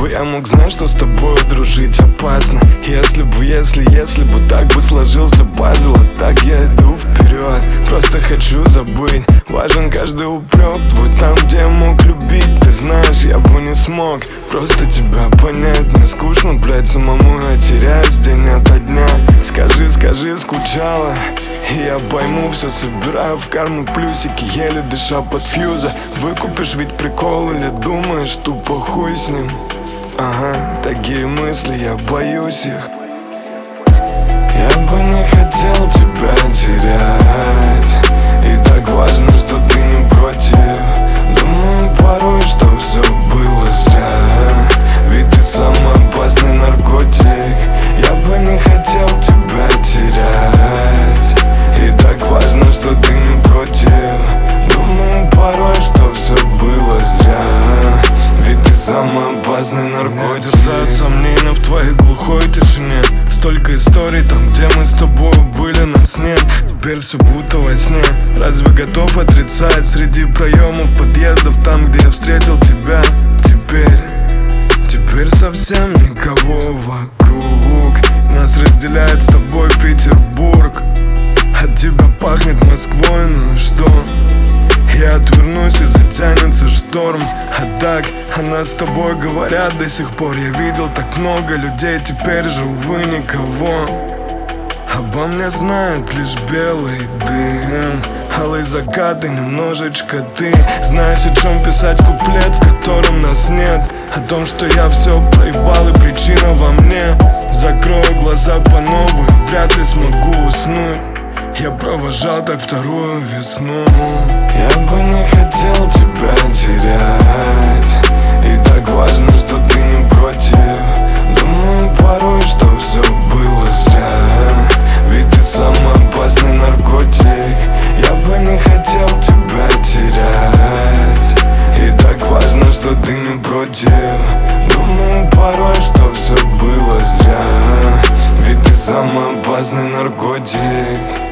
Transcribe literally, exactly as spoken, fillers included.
бы я мог знать, что с тобой дружить опасно. Если бы, если, если бы так бы сложился пазл, а так я иду вперед, просто хочу забыть. Важен каждый упрек твой там, где я мог любить. Ты знаешь, я бы не смог просто тебя понять. Мне скучно, блядь, самому я теряюсь день ото дня. Скажи, скажи, скучала, и я пойму, все собираю в карму плюсики, еле дыша под фьюза. Выкупишь ведь прикол или думаешь, тупо хуй с ним? Ага, такие мысли, я боюсь их. Я бы не хотел тебя терять, и так важно, что ты не против. Думаю порой, что все было зря, ведь ты самый опасный наркотик. Я бы не хотел тебя терять, и так важно, что ты не против. Думаю порой, что все было зря, ведь ты самый опасный наркотик. Терзают сомнения в твоей глухой тишине. Столько историй там, где мы с тобой были, нас нет. Теперь все будто во сне. Разве готов отрицать среди проемов подъездов, там, где я встретил тебя? Теперь, теперь совсем никого вокруг. Нас разделяет с тобой Петербург. От тебя пахнет Москвой, ну и что? Я отвернусь и затянется шторм. А так, о нас с тобой говорят до сих пор. Я видел так много людей, теперь же, увы, никого. Обо мне знают лишь белый дым, алый закат и немножечко ты. Знаешь, о чем писать куплет, в котором нас нет? О том, что я все проебал и причина во мне. Закрою глаза по новой, вряд ли смогу уснуть. Я провожал так вторую весну. Я бы не хотел тебя терять, и так важно, что ты не против. Думаю порой, что все было зря, ведь ты самый опасный наркотик. Я бы не хотел тебя терять, и так важно, что ты не против. Думаю порой, что все было зря, ведь ты самый опасный наркотик.